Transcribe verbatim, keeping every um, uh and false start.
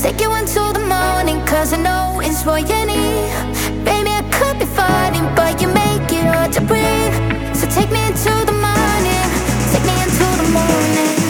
take you into the morning, cause I know it's what you need. Baby, I could be fighting, but you make it hard to breathe. So take me into the morning, take me into the morning.